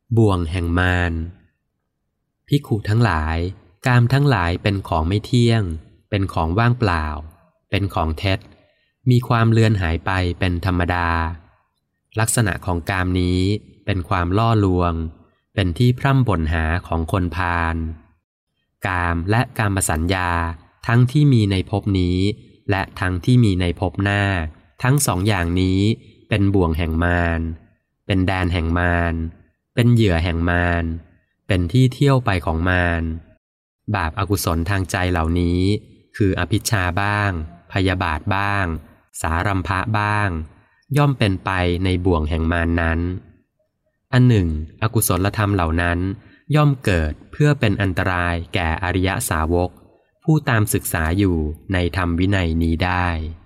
บ่วงแห่งมารภิกขุทั้งหลายกามทั้งหลายเป็นของไม่เที่ยงเป็นของว่างเปล่าเป็นของเท็จมีความเลือนหายไปเป็นธรรมดาลักษณะของกามนี้เป็นความล่อลวงเป็นที่พร่ำบ่นหาของคนพาลกามและกามสัญญาทั้งที่มีในภพนี้และทั้งที่มีในภพหน้าทั้งสองอย่างนี้เป็นบ่วงแห่งมารเป็นแดนแห่งมารเป็นเหยื่อแห่งมารเป็นที่เที่ยวไปของมารบาปอกุศลทางใจเหล่านี้คืออภิชฌาบ้างพยาบาทบ้างสารัมภะบ้างย่อมเป็นไปในบ่วงแห่งมารนั้นอันหนึ่งอกุศลธรรมเหล่านั้นย่อมเกิดเพื่อเป็นอันตรายแก่อริยสาวกผู้ตามศึกษาอยู่ในธรรมวินัยนี้ได้